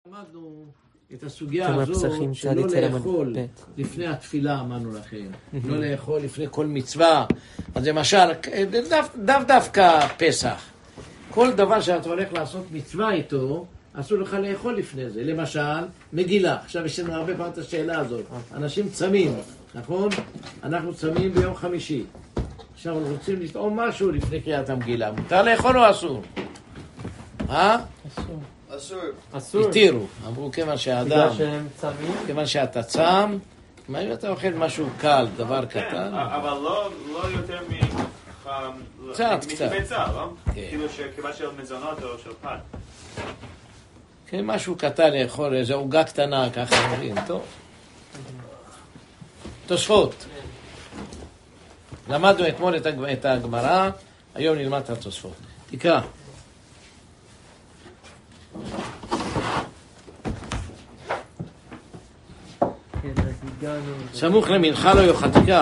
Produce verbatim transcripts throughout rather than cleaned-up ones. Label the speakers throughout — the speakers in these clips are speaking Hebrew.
Speaker 1: למדנו את הסוגיה הזו שלא לאכול לפני התפילה, אמרנו לכם. לא לאכול לפני כל מצווה. אז למשל, דו דווקא פסח. כל דבר שאתה הולך לעשות מצווה איתו, אסור לך לאכול לפני זה. למשל, מגילה. עכשיו יש לנו הרבה פעם את השאלה הזאת. אנשים צמים, נכון? אנחנו צמים ביום חמישי. עכשיו רוצים לטעום משהו לפני קריאת המגילה. מותר לאכול או אסור? אה?
Speaker 2: אסור.
Speaker 3: אסור.
Speaker 2: אסור.
Speaker 1: התירו. אמרו כיוון שהאדם...
Speaker 2: בגלל שהם צמים?
Speaker 1: כיוון שאתה צם, מה אם אתה אוכל משהו קל, דבר קטן?
Speaker 3: אבל לא יותר מ...
Speaker 1: קצת, קצת.
Speaker 3: מביצה, לא? כאילו שכיוון של מזונות או של פת.
Speaker 1: כן, משהו קטן לאכול, איזו עוגה קטנה, ככה אומרים, טוב. תוספות. למדנו אתמול את הגמרא, היום נלמד את התוספות. תקרא. סמוך למנחה לא יאכל, תקרא.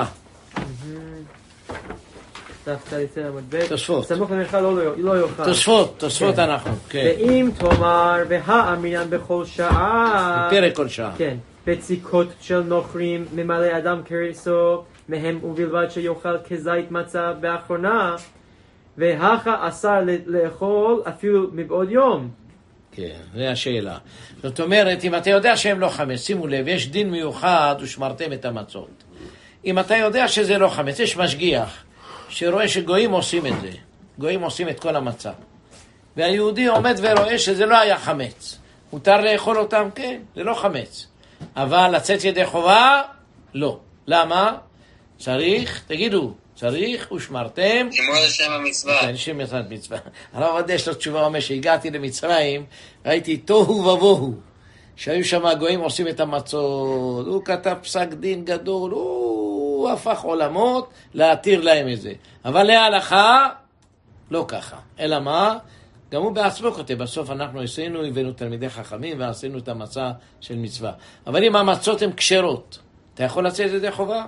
Speaker 1: תוספות.
Speaker 2: סמוך למנחה לא יאכל.
Speaker 1: תוספות, תוספות אנחנו.
Speaker 2: ואם תאמר והאמינן בכל שעה,
Speaker 1: בפרק כל שעה.
Speaker 2: כן, בציקות של נוכרים ממלא אדם כריסו מהם ובלבד שיאכל כזית מצה באחרונה, והכה אסר לאכול אפילו מבעוד יום.
Speaker 1: כן, זו השאלה. זאת אומרת, אם אתה יודע שהם לא חמץ, שימו לב, יש דין מיוחד ושמרתם את המצות. אם אתה יודע שזה לא חמץ, יש משגיח שרואה שגויים עושים את זה. גויים עושים את כל המצה. והיהודי עומד ורואה שזה לא היה חמץ. מותר לאכול אותם? כן, זה לא חמץ. אבל לצאת ידי חובה? לא. למה? צריך, תגידו, צריך ושמרתם.
Speaker 3: שמור לשם המצווה.
Speaker 1: כן, לשם מצווה. הרב עובדיה יש לו תשובה, אומר שהגעתי למצרים, ראיתי תוהו ובוהו, שהיו שם הגויים עושים את המצות, הוא כתב פסק דין גדול, הוא הפך עולמות להתיר להם את זה. אבל להלכה, לא ככה. אלא מה? גם הוא בעצמו כותב, בסוף אנחנו עשינו, הבאנו תלמידי חכמים ועשינו את המצה של מצווה. אבל אם המצות הן כשרות, אתה יכול לצאת ידי חובה?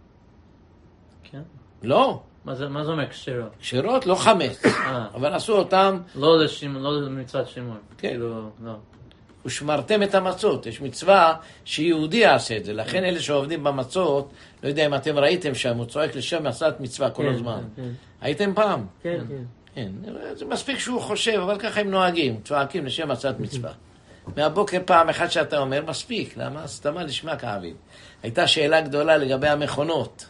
Speaker 2: כן.
Speaker 1: לא.
Speaker 2: מה זה, מה זה אומר כשרות?
Speaker 1: כשרות לא חמץ, אבל עשו אותם...
Speaker 2: לא לשימור, לא למצוות שימור.
Speaker 1: כן.
Speaker 2: כאילו, לא.
Speaker 1: ושמרתם את המצות. יש מצווה שיהודי יעשה את זה. לכן אלה שעובדים במצות, לא יודע אם אתם ראיתם שם, הוא צועק לשם עשת מצווה כל הזמן. הייתם פעם?
Speaker 2: כן, כן.
Speaker 1: כן. זה מספיק שהוא חושב, אבל ככה הם נוהגים, צועקים לשם עשת מצווה. מהבוקר פעם אחת שאתה אומר, מספיק. למה? סתמה לשמה כאבים. הייתה שאלה גדולה לגבי המכונות.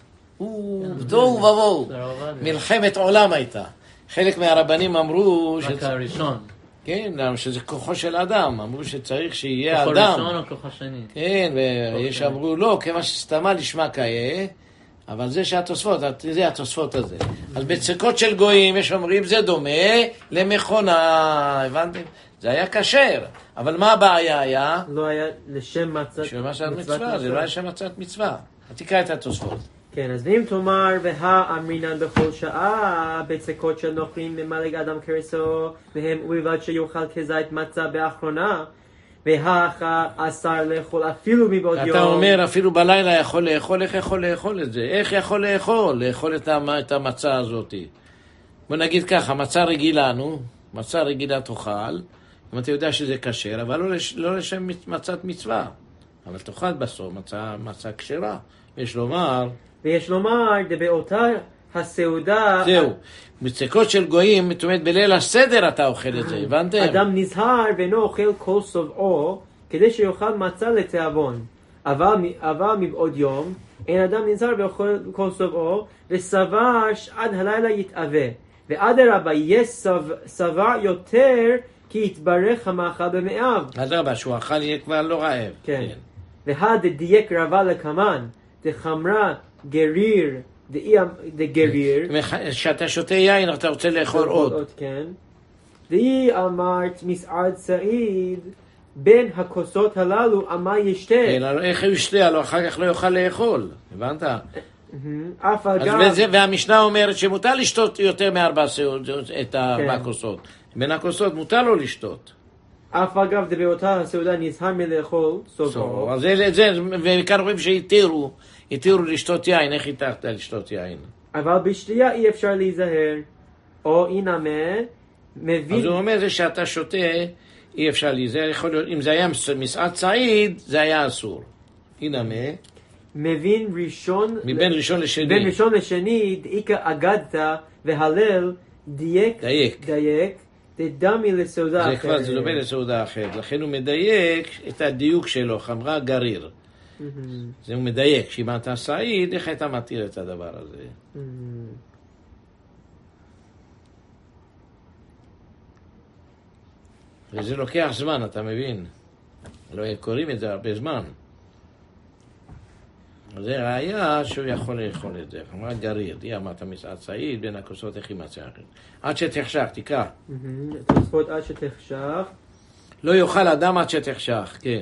Speaker 1: תוהו ובוהו, מלחמת עולם הייתה. חלק מהרבנים אמרו
Speaker 2: רק הראשון.
Speaker 1: כן, שזה כוחו של אדם. אמרו שצריך שיהיה
Speaker 2: כוחו
Speaker 1: אדם.
Speaker 2: ראשון או כוחו שני?
Speaker 1: כן, ויש אמרו לא, כמה שסתמה לשמה כאה, אבל זה שהתוספות, זה התוספות הזה. אז בצקות של גויים יש אומרים זה דומה למכונה, הבנתם? זה היה כשר, אבל מה הבעיה היה?
Speaker 2: לא היה לשם מצת
Speaker 1: מצווה, זה לא היה שם מצת מצווה. תקרא את התוספות.
Speaker 2: כן, אז ואם תאמר והאמינן בכל שעה בצקות של נוכרים ממלא אדם כריסו והם ובלבד שיאכל כזית מצה באחרונה, והכה אסר לאכול אפילו מבעוד יום.
Speaker 1: אתה אומר אפילו בלילה יכול לאכול, איך יכול לאכול את זה? איך יכול לאכול? לאכול את המצה הזאת. בוא נגיד ככה, מצה רגילה, נו, מצה רגילה תאכל, אם אתה יודע שזה כשר, אבל לא, לש, לא לשם מצת מצווה. אבל תאכל בסוף מצה, מצה כשרה. יש לומר...
Speaker 2: ויש לומר, באותה הסעודה...
Speaker 1: זהו, מצקות של גויים, זאת אומרת, בליל הסדר אתה אוכל את זה, הבנתם?
Speaker 2: אדם נזהר ואינו אוכל כל סובעו, כדי שיאכל מצה לתיאבון. אבל, אבל מבעוד יום, אין אדם נזהר ואוכל כל סובעו, וסבר שעד הלילה יתאווה. ואדרבה, יהיה סבע יותר, כי יתברך המאכל במאיו.
Speaker 1: אדרבה, שהוא אכל יהיה כבר לא רעב.
Speaker 2: כן. והדדייק רבה לקמן, דחמרה גריר, דגריר.
Speaker 1: כשאתה שותה יין, אתה רוצה לאכול עוד.
Speaker 2: כן. דהי אמרת מסעד סעיד, בין הכוסות הללו, אמה ישתה.
Speaker 1: כן, איך הוא ישתה? הלוא אחר כך לא יוכל לאכול. הבנת?
Speaker 2: אף אגב.
Speaker 1: והמשנה אומרת שמותר לשתות יותר מארבע את הארבע כוסות. בין הכוסות מותר לו לשתות.
Speaker 2: אף אגב, באותה הסעודה נזהר מלאכול סובעו.
Speaker 1: אז זה, וכאן רואים שהתירו, התירו לשתות יין. איך התרת לשתות יין?
Speaker 2: אבל בשתייה אי אפשר להיזהר. או אינמה, מביא...
Speaker 1: אז הוא אומר זה שאתה שותה, אי אפשר לי, זה יכול להיות, אם זה היה מסעד סעיד, זה היה אסור. הנה מה?
Speaker 2: מבין ראשון...
Speaker 1: מבין ראשון לשני.
Speaker 2: בין ראשון לשני, דאיקה אגדת והלל דייק.
Speaker 1: דייק.
Speaker 2: דייק. דדמי לסעודה אחרת.
Speaker 1: זה כבר, זה דומה לסעודה אחרת. לכן הוא מדייק את הדיוק שלו, חמרה גריר. זה הוא מדייק, שאם אתה סעיד, איך אתה מתיר את הדבר הזה? וזה לוקח זמן, אתה מבין? לא קוראים את זה הרבה זמן. זה ראיה שהוא יכול לאכול את זה. חמרה גריר, די אמרת מסעד סעיד, בין הכוסות איך יימצא אחרת. עד שתחשך, תקרא.
Speaker 2: תוספות עד שתחשך.
Speaker 1: לא יאכל אדם עד שתחשך, כן.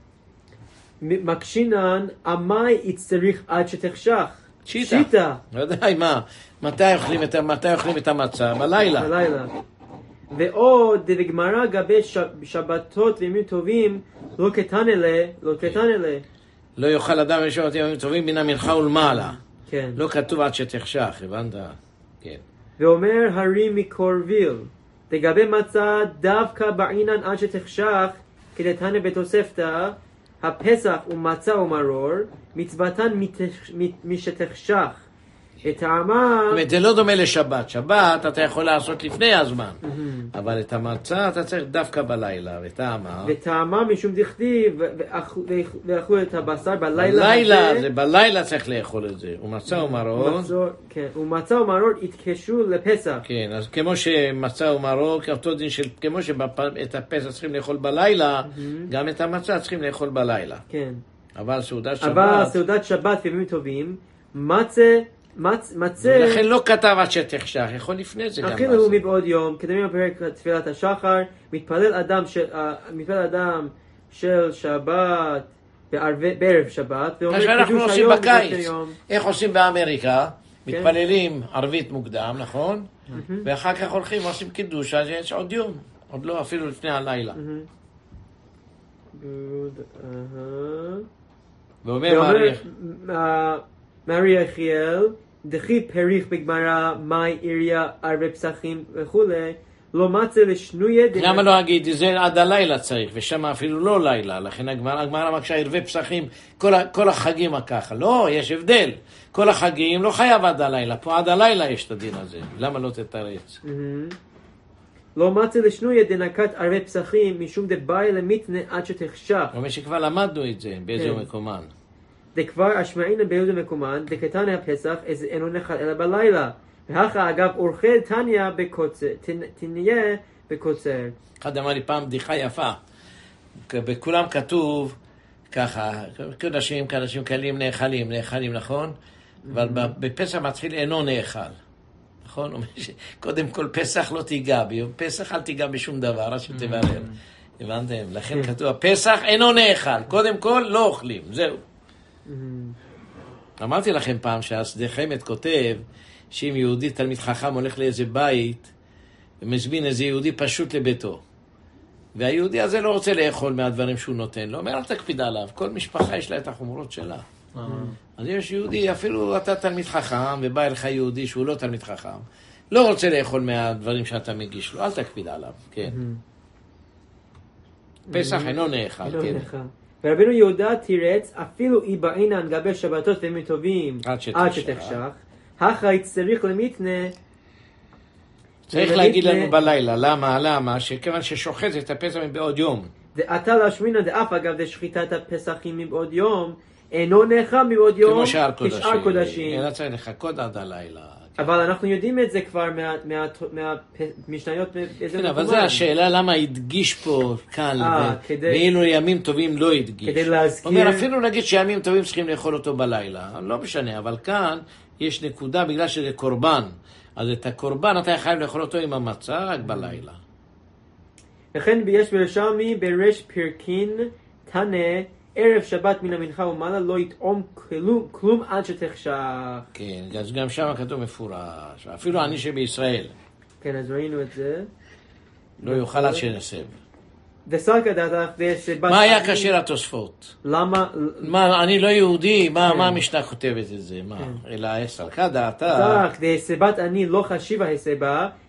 Speaker 2: מקשינן, עמי יצטריך עד שתחשך.
Speaker 1: שיטה.
Speaker 2: שיטה.
Speaker 1: לא יודע מה, מתי אוכלים את, מתי אוכלים את המצה? בלילה.
Speaker 2: בלילה. ועוד, בגמרא גבי שבתות וימים טובים, לא קטן אלה, לא קטן אלה.
Speaker 1: לא יאכל אדם בשבתות וימים טובים מן המנחה ולמעלה.
Speaker 2: כן.
Speaker 1: לא כתוב עד שתחשך, הבנת? כן.
Speaker 2: ואומר הרי מקורביל, לגבי מצה דווקא בעינן עד שתחשך, כדתנא בתוספתא, הפסח ומצה ומרור, מצוותן משתחשך. את העמה...
Speaker 1: זאת אומרת, זה לא דומה לשבת. שבת אתה יכול לעשות לפני הזמן. אבל את המצה אתה צריך דווקא בלילה. וטעמה...
Speaker 2: וטעמה משום דכתיב, ואכלו את הבשר בלילה.
Speaker 1: בלילה, זה בלילה צריך לאכול את זה. ומצה ומרור...
Speaker 2: כן, ומצה ומרור התקשו לפסח.
Speaker 1: כן, אז כמו שמצה ומרור, כאותו דין של... כמו שאת הפסח צריכים לאכול בלילה, גם את המצה צריכים לאכול בלילה.
Speaker 2: כן.
Speaker 1: אבל סעודת שבת...
Speaker 2: אבל סעודת שבת וימים טובים, מצה... מצה...
Speaker 1: ולכן לא כתב עד שתחשך, יכול לפני זה גם.
Speaker 2: אכיל הוא מבעוד יום, כדמים בפרק תפילת השחר, מתפלל אדם של, מתפלל אדם של שבת בערב שבת,
Speaker 1: מה שאנחנו עושים בקיץ, איך עושים באמריקה, מתפללים ערבית מוקדם, נכון? ואחר כך הולכים ועושים קידוש, אז יש עוד יום, עוד לא, אפילו לפני הלילה. ואומר
Speaker 2: מרי יחיאל, דחי פריך בגמרא, מאי עיריה, ערבי פסחים וכולי, לא מצא לשנויה...
Speaker 1: למה לא אגיד, זה עד הלילה צריך, ושם אפילו לא לילה, לכן הגמרא מקשה ערבי פסחים, כל, כל החגים ככה, לא, יש הבדל, כל החגים לא חייב עד הלילה, פה עד הלילה יש את הדין הזה, למה לא תתרץ?
Speaker 2: לא מצא לשנויה דנקת ערבי פסחים, משום דבאי למיתנה עד שתחשך.
Speaker 1: אומר שכבר למדנו את זה, באיזה מקומן.
Speaker 2: דכבר אשמעינא באיזה מקומן, דקתנא הפסח, איזה אינו נחל אלא בלילה. והכה אגב אורחי תניא בקוצר, תניה בקוצר.
Speaker 1: אחד אמר לי פעם בדיחה יפה, בכולם כתוב ככה, קדשים, קדשים קלים נאכלים, נאכלים, נכון? אבל בפסח מתחיל אינו נאכל, נכון? קודם כל פסח לא תיגע, ביום פסח אל תיגע בשום דבר, אז שתברר. הבנתם? לכן כתוב, הפסח אינו נאכל, קודם כל לא אוכלים, זהו. אמרתי לכם פעם שהשדה חמד כותב שאם יהודי תלמיד חכם הולך לאיזה בית ומזמין איזה יהודי פשוט לביתו, והיהודי הזה לא רוצה לאכול מהדברים שהוא נותן לו, אומר אל תקפיד עליו, כל משפחה יש לה את החומרות שלה. אז יש יהודי, אפילו אתה תלמיד חכם ובא אליך יהודי שהוא לא תלמיד חכם, לא רוצה לאכול מהדברים שאתה מגיש לו, אל תקפיד עליו. כן, פסח אינו נאכל.
Speaker 2: ורבינו יהודה תירץ, אפילו אי בעינן גבי שבתות וימים טובים עד שתחשך, הכי צריך למיתנה.
Speaker 1: צריך להגיד לנו בלילה, למה? למה? שכיוון ששוחט את הפסח מבעוד יום.
Speaker 2: ואתה להשמינא דאף אגב דשחיטת הפסחים מבעוד יום, אינו נאכל מבעוד יום כשאר קודשים.
Speaker 1: אלא צריך לחכות עד הלילה.
Speaker 2: אבל אנחנו יודעים את זה כבר מהמשניות.
Speaker 1: כן, אבל זו השאלה למה הדגיש פה כאן, ואילו ימים טובים לא הדגיש.
Speaker 2: כדי להזכיר.
Speaker 1: אומר, אפילו נגיד שימים טובים צריכים לאכול אותו בלילה, לא משנה, אבל כאן יש נקודה בגלל שזה קורבן, אז את הקורבן אתה חייב לאכול אותו עם המצה רק בלילה.
Speaker 2: לכן יש בירושלמי בריש פרקין תנא, ערב שבת מן המנחה ומעלה לא יטעום כלום, כלום עד שתחשך.
Speaker 1: כן, אז גם שם כתוב מפורש, אפילו אני שבישראל.
Speaker 2: כן, אז ראינו את זה.
Speaker 1: לא יאכל עד שנסב.
Speaker 2: וסלקא דעתך דסבת...
Speaker 1: מה היה קשר התוספות?
Speaker 2: למה?
Speaker 1: מה, אני לא יהודי, מה המשנה כותבת את זה? מה? אלא סלקא דעתך...
Speaker 2: דסבת אני לא חשיבה הסבה,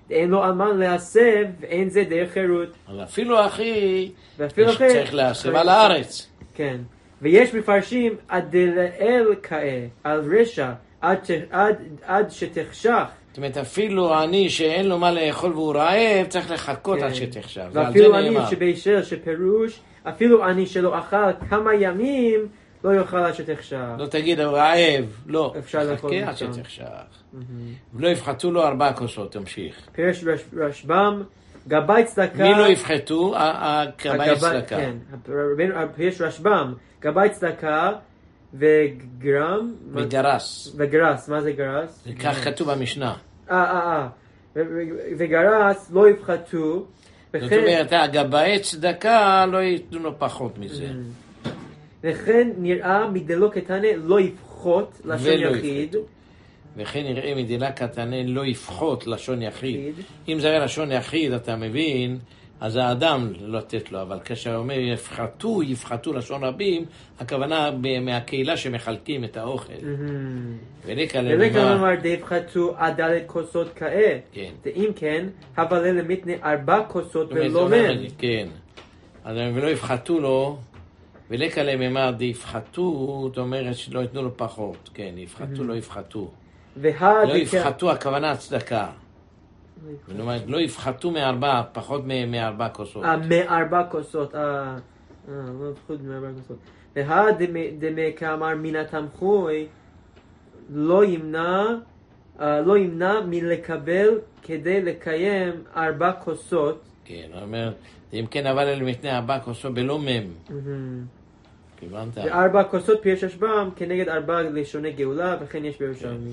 Speaker 2: אין לו על מה להסב, ואין זה דרך חירות.
Speaker 1: אז אפילו אחי, צריך להסב על הארץ.
Speaker 2: כן. ויש מפרשים עד דלאל קאה, על רשע, עד שתחשך.
Speaker 1: זאת אומרת, אפילו אני שאין לו מה לאכול והוא רעב, צריך לחכות עד שתחשך.
Speaker 2: ואפילו אני שבישל, שפירוש, אפילו אני שלא אכל כמה ימים, לא יאכל עד שתחשך.
Speaker 1: לא תגיד, הוא רעב. לא.
Speaker 2: אפשר לאכול
Speaker 1: חכה עד שתחשך. ולא יפחתו לו ארבע כוסות, תמשיך.
Speaker 2: פירש רשב"ם, גבאי צדקה...
Speaker 1: מי לא יפחתו? גבאי צדקה.
Speaker 2: כן. פירש רשב"ם, גבאי צדקה וגרם...
Speaker 1: וגרס.
Speaker 2: וגרס, מה זה גרס?
Speaker 1: זה כך כתוב במשנה.
Speaker 2: אה, אה, אה. וגרס לא יפחתו.
Speaker 1: זאת אומרת, הגבאי צדקה לא ייתנו לו פחות מזה.
Speaker 2: וכן נראה מדלו קטנה לא יפחות לשון יחיד.
Speaker 1: וכן נראה מדלה קטנה לא יפחות לשון יחיד. אם זה היה לשון יחיד, אתה מבין, אז האדם לא לתת לו, אבל כשאתה אומר יפחתו, יפחתו לשון רבים, הכוונה מהקהילה שמחלקים את האוכל. ולקה
Speaker 2: למר דיפחתו עד דלת כוסות כאה. ואם כן, הבלה למתנה ארבע כוסות ולא מן.
Speaker 1: כן. אז ולא יפחתו לו, ולקה למר דיפחתו, זאת אומרת שלא יתנו לו פחות. כן, יפחתו, לא יפחתו. לא יפחתו, הכוונה הצדקה. לא יפחתו מארבע, פחות מארבע כוסות.
Speaker 2: אה, מארבע כוסות. אה, לא יפחתו מארבע כוסות. והד דמי כאמר מן התמחוי לא ימנע, לא ימנע מלקבל כדי לקיים ארבע כוסות.
Speaker 1: כן, הוא אומר, אם כן אבל אלה מתנה ארבע כוסות בלא מם. כיוונת.
Speaker 2: וארבע כוסות פירש רשב"ם כנגד ארבע לשוני גאולה, וכן יש בירושלמי.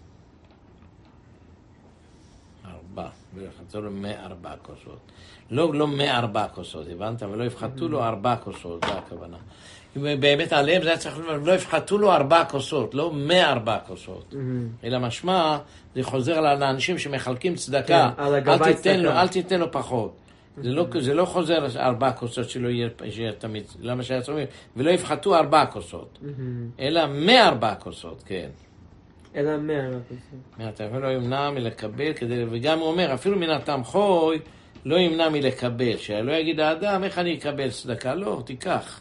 Speaker 1: ארבע, ויפחתו לו מארבע כוסות. לא, לא מארבע כוסות, הבנת? ולא יפחתו לו ארבע כוסות, זה הכוונה. באמת עליהם זה היה צריך לומר, לא יפחתו לו ארבע כוסות, לא מארבע כוסות. אלא משמע, זה חוזר לאנשים שמחלקים צדקה. אל תיתן לו, אל תיתן לו פחות. זה לא חוזר ארבע כוסות שלא יהיה תמיד, למה שהיה צריך, ולא יפחתו ארבע כוסות. אלא מארבע כוסות, כן.
Speaker 2: אלא מארבע כוסות.
Speaker 1: אתה לא ימנע מלקבל, וגם הוא אומר, אפילו מן התמחוי, לא ימנע מלקבל, שלא יגיד האדם, איך אני אקבל צדקה? לא, תיקח.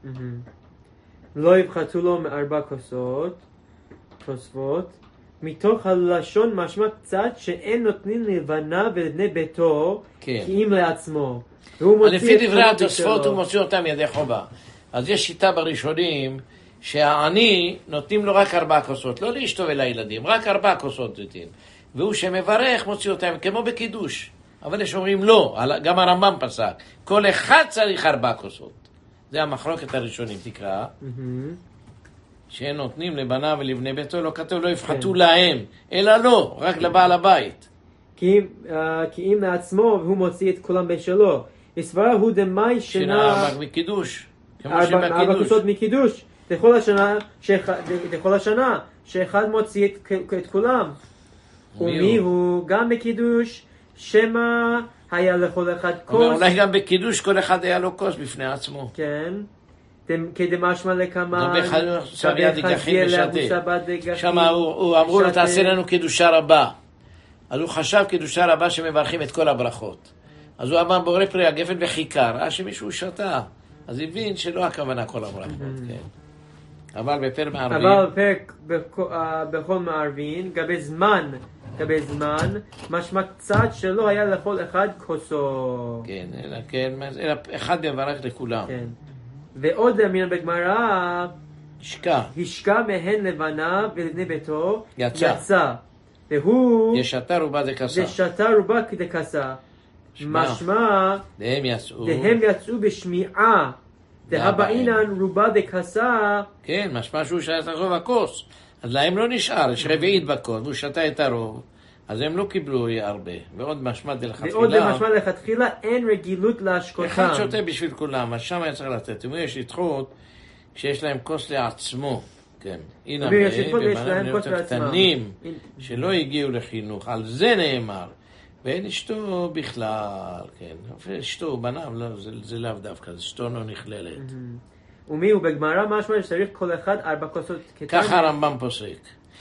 Speaker 2: לא יפחתו לו מארבע כוסות, תוספות, מתוך הלשון משמע קצת שאין נותנים לבנה ולבני ביתו, כי אם לעצמו.
Speaker 1: לפי דברי התוספות הוא מוציא אותם ידי חובה. אז יש שיטה בראשונים, שהעני נותנים לו רק ארבע כוסות, לא לאשתו ולילדים, רק ארבע כוסות נותנים. והוא שמברך מוציא אותם כמו בקידוש. אבל יש אומרים לא, גם הרמב"ם פסק, כל אחד צריך ארבע כוסות. זה המחלוקת הראשונים, תקרא. שהם נותנים לבנה ולבני ביתו, לא כתוב, לא יפחתו להם, אלא לא, רק לבעל הבית.
Speaker 2: כי אם לעצמו, והוא מוציא את כולם בשלו. הסברה הוא דמי שנה...
Speaker 1: שנה מקידוש.
Speaker 2: ארבע כוסות מקידוש. לכל השנה, לכל השנה, שאחד מוציא את כולם. ומי הוא גם בקידוש, שמה היה לכל אחד כוס.
Speaker 1: אולי גם בקידוש כל אחד היה לו כוס בפני עצמו.
Speaker 2: כן. כדמשמע לקמא,
Speaker 1: שם אמרו לו תעשה לנו קידושה רבה. אז הוא חשב קידושה רבה שמברכים את כל הברכות. אז הוא אמר בורא פרי הגפן וחיכה, ראה שמישהו שתה. אז הבין שלא הכוונה כל הברכות, כן. אבל בפרק מערבין,
Speaker 2: אבל בפרק בכל מערבין, גבי זמן, גבי זמן, משמע קצת שלא היה לכל אחד כוסו.
Speaker 1: כן, אלא כן, אלא אחד מברך לכולם.
Speaker 2: כן. ועוד אמין בגמרא,
Speaker 1: השקע.
Speaker 2: השקע מהן לבנה ולבני ביתו,
Speaker 1: יצא.
Speaker 2: יצא. והוא...
Speaker 1: ישתה רובה דקסה.
Speaker 2: ישתה רובה דקסה. משמע,
Speaker 1: דהם יצאו.
Speaker 2: דהם יצאו בשמיעה. דהבאינן רובה דקסה.
Speaker 1: כן, משמע שהוא שתה את הרוב הכוס. אז להם לא נשאר, יש רביעית בכוס, והוא שתה את הרוב. אז הם לא קיבלו הרבה. ועוד משמע דלכתחילה.
Speaker 2: ועוד משמע דלכתחילה אין רגילות להשקותם.
Speaker 1: אחד שותה בשביל כולם, אז שם היה צריך לתת. אם יש לדחות, כשיש להם כוס לעצמו. כן. הנה בבנים קטנים, שלא הגיעו לחינוך. על זה נאמר. ואין אשתו בכלל, כן. אשתו, בניו, זה לאו דווקא, אשתו לא נכללת.
Speaker 2: ומי הוא בגמרא משמע שצריך כל אחד ארבע כוסות קטנים.
Speaker 1: ככה הרמב"ם פוסק.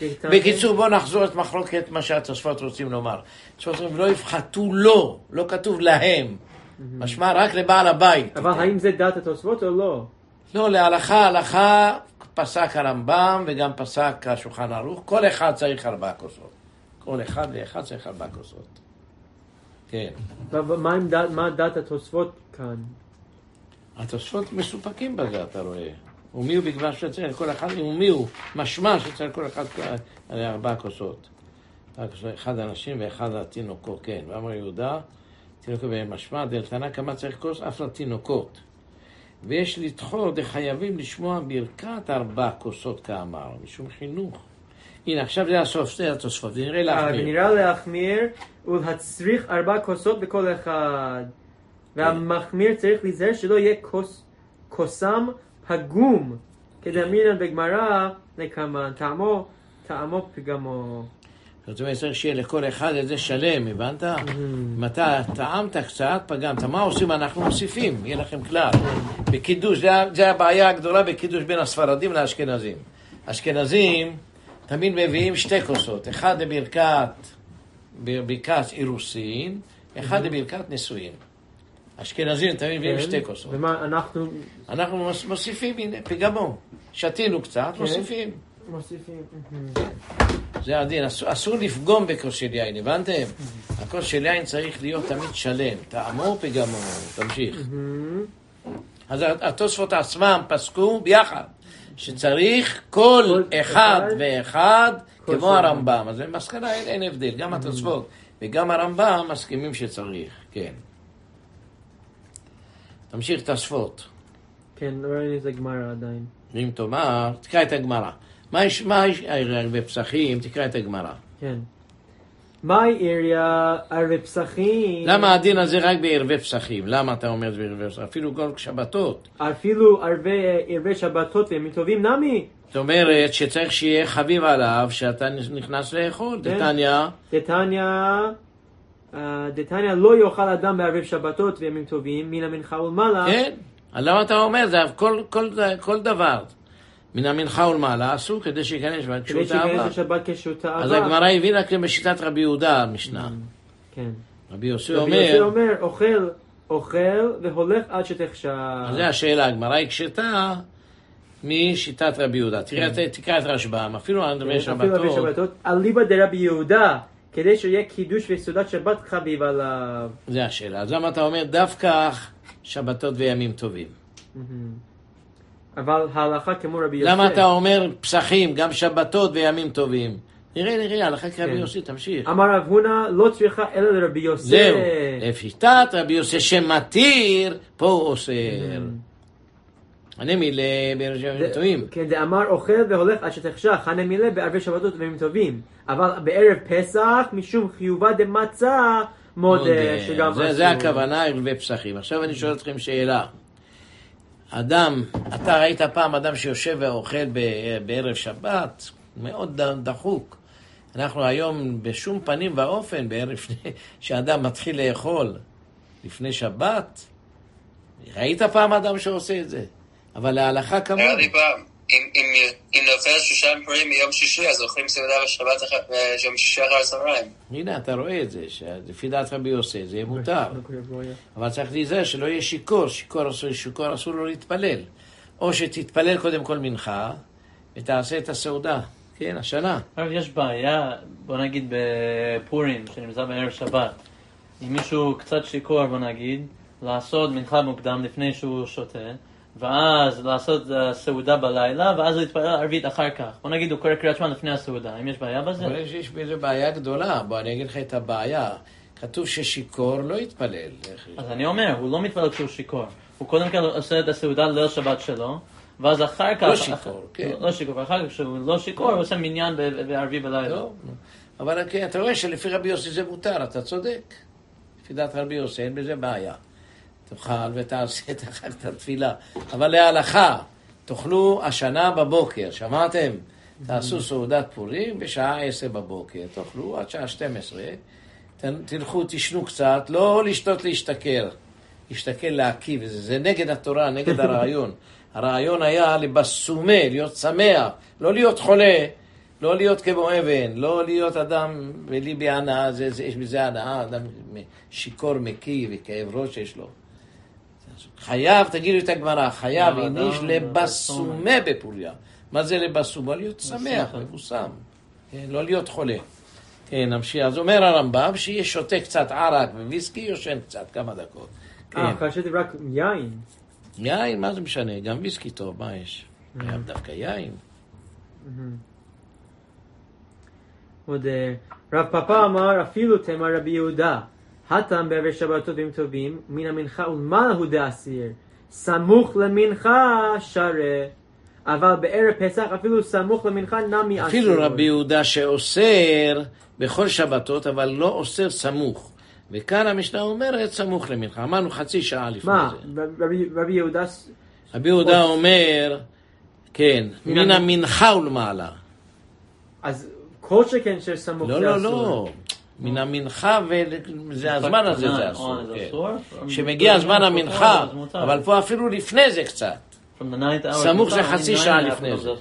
Speaker 1: בקיצור, בואו נחזור את מחלוקת מה שהתוספות רוצים לומר. התוספות אומרים, לא יפחתו לו, לא כתוב להם. משמע רק לבעל הבית.
Speaker 2: אבל האם זה דת התוספות או לא?
Speaker 1: לא, להלכה, הלכה פסק הרמב"ם וגם פסק השולחן ערוך. כל אחד צריך ארבע כוסות. כל אחד ואחד צריך ארבע כוסות. כן.
Speaker 2: מה דת התוספות כאן?
Speaker 1: התוספות מסופקים בזה, אתה רואה. ומי הוא בגלל שצריך כל אחד, ומי הוא משמע שצריך כל אחד ארבע כוסות. אחד אנשים ואחד התינוקות, כן. ואמר יהודה, תינוקות במשמע, דלתנה כמה צריך כוס אף לתינוקות. ויש לדחות, חייבים לשמוע ברכת ארבע כוסות כאמר, משום חינוך. הנה, עכשיו זה הסוף, זה התוספות, זה נראה להחמיר.
Speaker 2: נראה להחמיר, ולהצריך ארבע כוסות בכל אחד. והמחמיר צריך להיזהר שלא יהיה כוסם פגום, כדאמרינן בגמרא לקמן, טעמו, טעמו פגמו.
Speaker 1: זאת אומרת, צריך שיהיה לכל אחד את זה שלם, הבנת? אם אתה טעמת קצת, פגמת. מה עושים? אנחנו מוסיפים, יהיה לכם כלל. בקידוש, זה הבעיה הגדולה בקידוש בין הספרדים לאשכנזים. אשכנזים תמיד מביאים שתי כוסות, אחד לברכת, ברכת אירוסין, אחד לברכת נישואין. אשכנזים תמיד מביאים שתי כוסות.
Speaker 2: ומה אנחנו...
Speaker 1: אנחנו מוסיפים, הנה, פגמו. שתינו קצת, מוסיפים.
Speaker 2: מוסיפים.
Speaker 1: זה הדין, אסור, אסור לפגום בכוס של יין, הבנתם? הכוס של יין צריך להיות תמיד שלם, טעמו פגמו, תמשיך. אז התוספות עצמם פסקו ביחד, שצריך כל אחד ואחד כמו הרמב"ם. אז במסקנה אין הבדל, גם התוספות וגם הרמב"ם מסכימים שצריך, כן. תמשיך תוספות.
Speaker 2: כן, לא ראינו איזה גמרא עדיין.
Speaker 1: אם תאמר, תקרא את הגמרא. מה יש, מה יש ערבי פסחים? תקרא את הגמרא.
Speaker 2: כן. מהי עריה ערבי פסחים?
Speaker 1: למה הדין הזה רק בערבי פסחים? למה אתה אומר בערבי פסחים? אפילו כל שבתות.
Speaker 2: אפילו ערבי שבתות והם טובים נמי.
Speaker 1: זאת אומרת שצריך שיהיה חביב עליו שאתה נכנס לאכול. דתניא.
Speaker 2: דתניא. דתניא לא יאכל אדם בערבי שבתות והם טובים מן המנחה ולמעלה.
Speaker 1: כן. למה אתה אומר? זה כל, כל, כל דבר. מן המנחה ולמעלה עשו כדי שיכנס כשעות האהבה. אז הגמרא הביא רק בשיטת רבי יהודה המשנה. כן. רבי יוסי אומר...
Speaker 2: רבי יוסי אומר, אוכל, אוכל והולך עד שתחשב.
Speaker 1: אז זה השאלה, הגמרא היא קשתה משיטת רבי יהודה. תקרא את רשב"ם, אפילו ערבי שבתות.
Speaker 2: אליבא דרבי יהודה, כדי שיהיה קידוש וסעודת שבת חביב עליו.
Speaker 1: זה השאלה. אז למה אתה אומר דווקא שבתות וימים טובים?
Speaker 2: אבל ההלכה כמו רבי יוסי.
Speaker 1: למה אתה אומר פסחים, גם שבתות וימים טובים? נראה, נראה, הלכה כרבי יוסי, תמשיך.
Speaker 2: אמר רב הונא, לא צריכה אלא לרבי יוסי.
Speaker 1: זהו, לפיתת רבי יוסי שמתיר, פה אוסר. הנמילה בערבי טובים.
Speaker 2: כן, זה אמר אוכל והולך עד שתחשך, הנמילה בערבי שבתות וימים טובים. אבל בערב פסח, משום חיובה דמצה, מודה שגם אסור.
Speaker 1: זה הכוונה ערבי פסחים. עכשיו אני שואל אתכם שאלה. אדם, אתה ראית פעם אדם שיושב ואוכל בערב שבת, מאוד דחוק. אנחנו היום בשום פנים ואופן, בערב שאדם מתחיל לאכול לפני שבת, ראית פעם אדם שעושה את זה? אבל להלכה כמובן.
Speaker 4: היה לי פעם, אם נופל שלושה פורים מיום שישי, אז אוכלים סעודה בשבת יום שישי אחר הצהריים.
Speaker 1: הנה, אתה רואה את זה, שלפי דעת רבי יוסי, זה יהיה מותר. אבל צריך להיזהר שלא יהיה שיכור, שיכור אסור, שיכור אסור לו להתפלל. או שתתפלל קודם כל מנחה, ותעשה את הסעודה. כן, השנה.
Speaker 5: אבל יש בעיה, בוא נגיד בפורים, שנמצא בערב שבת. אם מישהו קצת שיכור, בוא נגיד, לעשות מנחה מוקדם לפני שהוא שותה, ואז לעשות סעודה בלילה, ואז להתפלל ערבית אחר כך. בוא נגיד, הוא קורא קריאת שמע לפני הסעודה. האם יש בעיה בזה?
Speaker 1: אבל יש בזה בעיה גדולה. בוא, אני אגיד לך את הבעיה. כתוב ששיקור לא יתפלל.
Speaker 5: אז אני אומר, הוא לא מתפלל כשהוא שיקור. הוא קודם כל עושה את הסעודה ליל שבת שלו, ואז אחר כך...
Speaker 1: לא שיקור, כן.
Speaker 5: לא שיקור, אחר כך כשהוא לא שיקור, הוא עושה מניין בערבי בלילה.
Speaker 1: לא, אבל אתה רואה שלפי רבי יוסי זה מותר, אתה צודק. לפי דעת רבי יוסי, אין בזה בעיה. תאכל ותעשה את התפילה. אבל להלכה, תאכלו השנה בבוקר, שמעתם? תעשו סעודת פורים בשעה עשר בבוקר, תאכלו עד שעה שתים עשרה, תלכו, תשנו קצת, לא לשתות להשתכר, להשתכר להקיב, זה, זה נגד התורה, נגד הרעיון. הרעיון היה לבסומה, להיות שמח, לא להיות חולה, לא להיות כמו אבן, לא להיות אדם ולי בהנאה, זה, זה, יש בזה הנאה, אדם שיקור מקיא וכאב ראש יש לו. חייב, תגידו את הגמרא, חייב איניש לבסומה בפוריה. מה זה לבסומה? להיות שמח, מבוסם. כן, לא להיות חולה. כן, נמשיך. אז אומר הרמב"ם שיהיה שותה קצת ערק וויסקי, יושן קצת, כמה דקות.
Speaker 2: אה, חשבתי רק יין.
Speaker 1: יין, מה זה משנה? גם ויסקי טוב, מה יש? חייב דווקא יין.
Speaker 2: עוד רב פאפא אמר, אפילו תמר רבי יהודה, הטעם בערב שבתות בימים טובים, מן המנחה ולמעלה הוא דאסיר, סמוך למנחה שרה, אבל בערב פסח אפילו סמוך למנחה נמי אסיר.
Speaker 1: אפילו רבי יהודה שאוסר בכל שבתות, אבל לא אוסר סמוך. וכאן המשנה אומרת סמוך למנחה. אמרנו חצי שעה לפני
Speaker 2: מה?
Speaker 1: זה.
Speaker 2: מה? רבי יהודה...
Speaker 1: רבי יהודה אומר, כן, מן המנחה ולמעלה.
Speaker 2: אז כל שכן שסמוך זה
Speaker 1: לא,
Speaker 2: אסור.
Speaker 1: לא, לא. מן המנחה, וזה הזמן הזה זה אסור. שמגיע הזמן המנחה, אבל פה אפילו לפני זה קצת. סמוך זה חצי שעה לפני זה.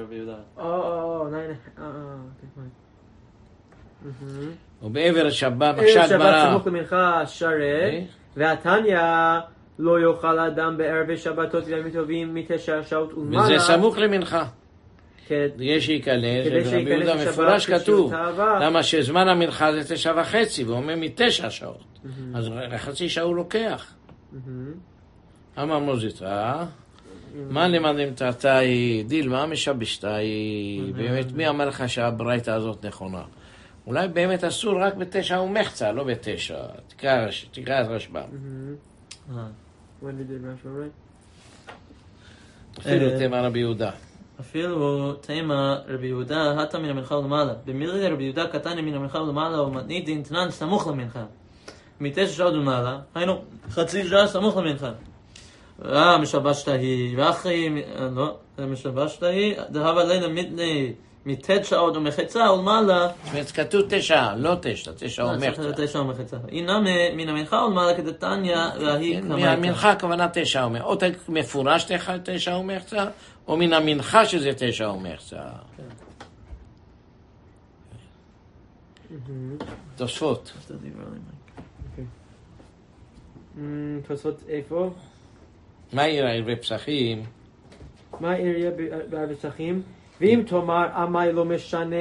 Speaker 1: ובעבר השבת, בקשה
Speaker 2: ערב
Speaker 1: גמרא.
Speaker 2: שבת סמוך למנחה שרה, והתניא לא יאכל אדם בערבי שבתות וימים טובים מתשע שעות ומעלה.
Speaker 1: וזה סמוך למנחה. יש שייכנס, רבי יהודה מפורש כתוב, למה שזמן המנחה זה תשע וחצי, והוא אומר מתשע שעות, אז חצי שעה הוא לוקח. אמר מוזיטרא, מה למדים תעתאי, דילמה משבשתאי, באמת מי אמר לך שהברייתא הזאת נכונה? אולי באמת אסור רק בתשע ומחצה, לא בתשע, תקרא את רשב"ם. אפילו תמר רבי יהודה.
Speaker 5: אפילו תימה רבי יהודה, הטה מן המנחה ולמעלה. במילי רבי יהודה קטן מן המנחה ולמעלה, ומתנית דין תנן סמוך למנחה. מתשע שעות ומעלה, היינו חצי שעה סמוך למנחה. אה, משבשת היא, ואחרי, לא, משבשת היא, דהבה לילה מתני, מתשע שעות ומחצה ולמעלה.
Speaker 1: זאת אומרת, כתוב תשע, לא תשע, תשע ומחצה.
Speaker 5: תשע ומחצה. הנה מן המנחה ולמעלה כדתניא, והיא כמה...
Speaker 1: מהמנחה הכוונה תשע ומחצה. או מפורש תשע ומחצה, או מן המנחה שזה תשע ומחצה. תוספות.
Speaker 2: תוספות איפה?
Speaker 1: מה יראה ערבי פסחים?
Speaker 2: מה יראה בערבי פסחים? ואם תאמר עמי לא משנה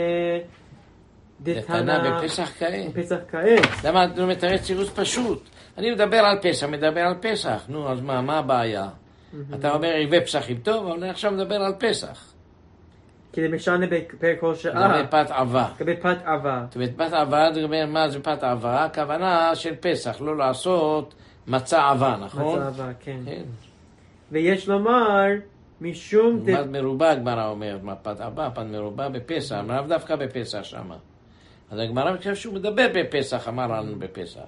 Speaker 1: דתנא בפסח כעת.
Speaker 2: בפסח כעת.
Speaker 1: למה אתה לא מתרץ צירוץ פשוט? אני מדבר על פסח, מדבר על פסח. נו, אז מה, מה הבעיה? אתה אומר ערבי פסחים טוב, אבל אני עכשיו מדבר על פסח.
Speaker 2: כי זה משנה בפרק כל שעה.
Speaker 1: לגבי פת עבה.
Speaker 2: לגבי פת עבה.
Speaker 1: זאת אומרת, פת עבה, זה אומר מה זה פת עבה? הכוונה של פסח, לא לעשות מצה עבה, נכון?
Speaker 2: מצה עבה, כן. ויש לומר... משום...
Speaker 1: פת מרובה, הגמרא אומרת, מה פת עבה, פת מרובה בפסח, אמרה דווקא בפסח שמה. אז הגמרא חושב שהוא מדבר בפסח, אמר לנו בפסח.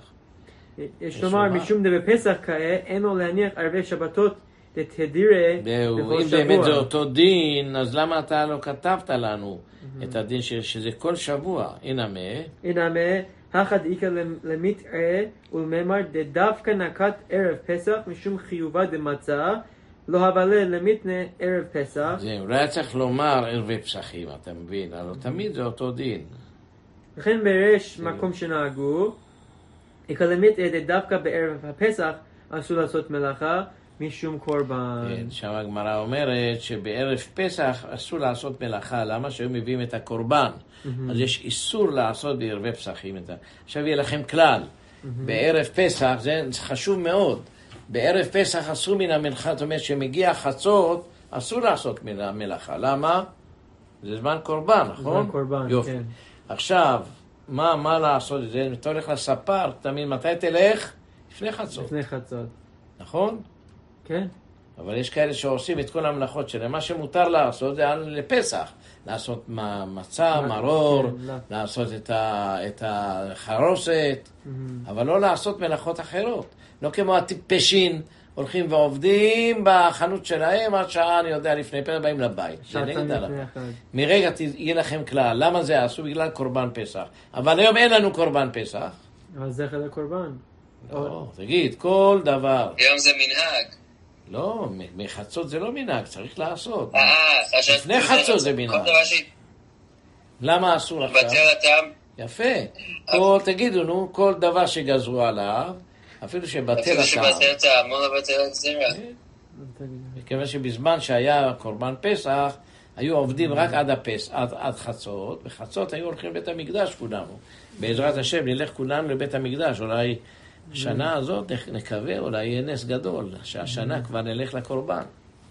Speaker 2: יש לומר, משום דבפסח כאה, אינו להניח ערבי שבתות לתדירה בכל שבוע.
Speaker 1: אם באמת זה אותו דין, אז למה אתה לא כתבת לנו את הדין שזה כל שבוע? הנה מה?
Speaker 2: הנה מה, החד איקה למטעה ולממר דווקא נקת ערב פסח משום חיובה דמצה, לא הבלה למתנה ערב פסח.
Speaker 1: זה אולי צריך לומר ערבי פסחים, אתה מבין? אבל תמיד זה אותו דין.
Speaker 2: לכן בראש מקום שנהגו, איקלמית דווקא בערב הפסח אסור לעשות מלאכה משום קורבן.
Speaker 1: כן, שם הגמרא אומרת שבערב פסח אסור לעשות מלאכה. למה? שהיו מביאים את הקורבן. אז יש איסור לעשות בערבי פסחים. עכשיו יהיה לכם כלל. בערב פסח, זה חשוב מאוד. בערב פסח אסור מן המנחה, זאת אומרת שמגיע חצות, אסור לעשות מן המלאכה. למה? זה זמן קורבן, נכון?
Speaker 2: זמן קורבן,
Speaker 1: יופי.
Speaker 2: כן.
Speaker 1: עכשיו, מה, מה לעשות את זה? אם אתה הולך לספר, תמיד מתי תלך? לפני חצות.
Speaker 2: לפני חצות.
Speaker 1: נכון?
Speaker 2: כן.
Speaker 1: אבל יש כאלה שעושים את כל המלאכות שלהם. מה שמותר לעשות זה לפסח. לעשות מצה, מרור,
Speaker 2: כן,
Speaker 1: לעשות את, ה, את החרוסת, אבל לא לעשות מלאכות אחרות. לא כמו הטיפשים, הולכים ועובדים בחנות שלהם, עד שעה, אני יודע, לפני פרק באים לבית. זה נגד עליו. מרגע יהיה לכם כלל, למה זה עשו? בגלל קורבן פסח. אבל היום אין לנו קורבן פסח.
Speaker 2: אבל זה חלק קורבן.
Speaker 1: לא, תגיד, כל דבר.
Speaker 4: היום זה מנהג.
Speaker 1: לא, מחצות זה לא מנהג, צריך לעשות.
Speaker 4: אה,
Speaker 1: לפני חצות זה מנהג. למה אסור עכשיו?
Speaker 4: בטל הטעם.
Speaker 1: יפה. פה תגידו, נו, כל דבר שגזרו עליו, אפילו שבטל הטעם.
Speaker 4: אפילו שבטל הטעם, לא לבטל הגזירה.
Speaker 1: מכיוון שבזמן שהיה קורבן פסח, היו עובדים רק עד הפס, עד, עד חצות, בחצות היו הולכים לבית המקדש כולנו. בעזרת השם נלך כולנו לבית המקדש, אולי השנה הזאת נקווה, אולי יהיה נס גדול, שהשנה כבר נלך לקורבן.